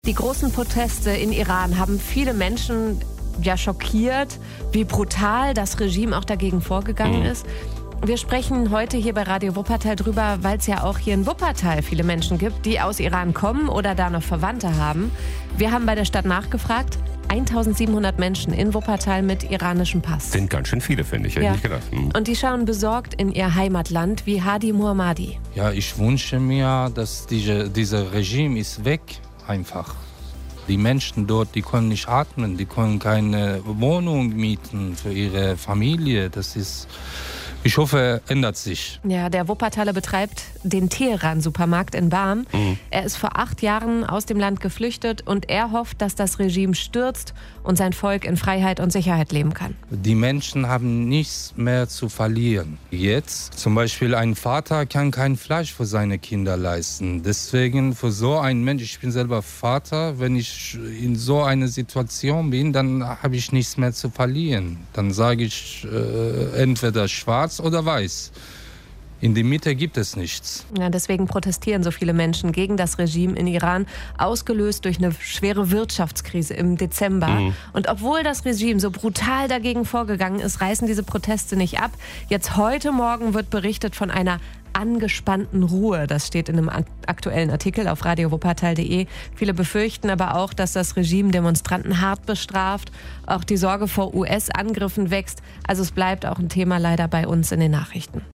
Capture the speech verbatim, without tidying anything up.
Die großen Proteste in Iran haben viele Menschen ja schockiert, wie brutal das Regime auch dagegen vorgegangen ist. Wir sprechen heute hier bei Radio Wuppertal drüber, weil es ja auch hier in Wuppertal viele Menschen gibt, die aus Iran kommen oder da noch Verwandte haben. Wir haben bei der Stadt nachgefragt. eintausendsiebenhundert Menschen in Wuppertal mit iranischem Pass. Sind ganz schön viele, finde ich. Hätte Ja. ich nicht gedacht. Hm. Und die schauen besorgt in ihr Heimatland wie Hadi Muhammadi. Ja, ich wünsche mir, dass diese, dieses Regime ist weg, einfach. Die Menschen dort, die können nicht atmen, die können keine Wohnung mieten für ihre Familie. Das ist, ich hoffe, ändert sich. Ja, der Wuppertaler betreibt den Teheran-Supermarkt in Barm. Mhm. Er ist vor acht Jahren aus dem Land geflüchtet und er hofft, dass das Regime stürzt und sein Volk in Freiheit und Sicherheit leben kann. Die Menschen haben nichts mehr zu verlieren. Jetzt zum Beispiel ein Vater kann kein Fleisch für seine Kinder leisten. Deswegen für so einen Mensch, ich bin selber Vater, wenn ich in so einer Situation bin, dann habe ich nichts mehr zu verlieren. Dann sage ich äh, entweder schwarz oder weiß. In der Mitte gibt es nichts. Ja, deswegen protestieren so viele Menschen gegen das Regime in Iran, ausgelöst durch eine schwere Wirtschaftskrise im Dezember. Mhm. Und obwohl das Regime so brutal dagegen vorgegangen ist, reißen diese Proteste nicht ab. Jetzt heute Morgen wird berichtet von einer angespannten Ruhe. Das steht in einem aktuellen Artikel auf radio wuppertal punkt de. Viele befürchten aber auch, dass das Regime Demonstranten hart bestraft. Auch die Sorge vor U S-Angriffen wächst. Also es bleibt auch ein Thema leider bei uns in den Nachrichten.